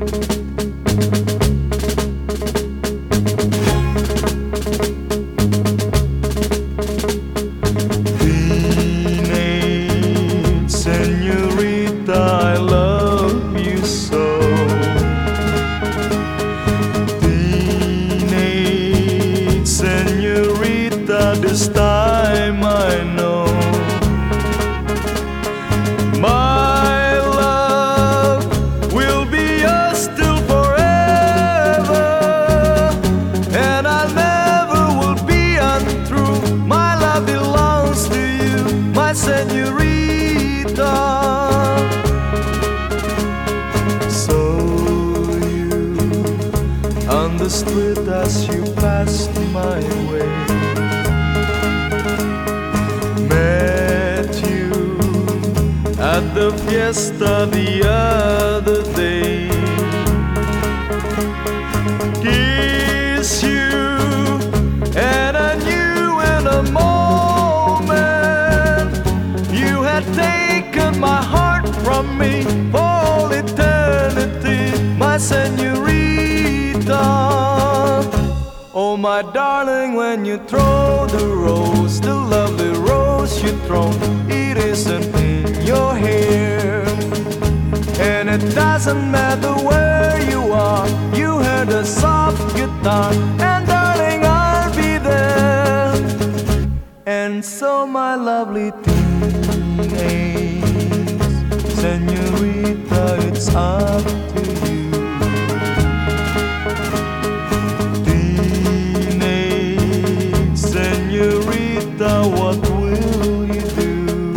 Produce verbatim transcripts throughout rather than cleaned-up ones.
Teenage señorita, I love you so. Teenage señorita, this time I know my love will be yours till forever, and I never will be untrue. My love belongs to you, my señorita. So you understood as you passed my way. Met you at the fiesta the other day. Kiss you, and I knew in a moment you had taken my heart from me for all eternity, my señorita. Oh, my darling, when you throw the rose, the lovely rose you throw, it isn't in your hair. And it doesn't matter where you are, you heard a soft guitar, and darling, I'll be there. And so, my lovely teenage señorita, it's up to you. Teenage señorita, what will you do?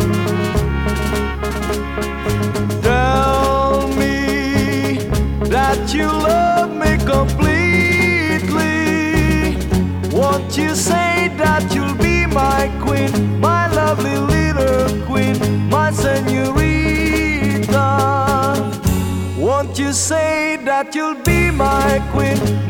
Tell me that you love me completely. Won't you say that you'll be my queen, my lovely little queen, my señorita? Won't you say that you'll be my queen,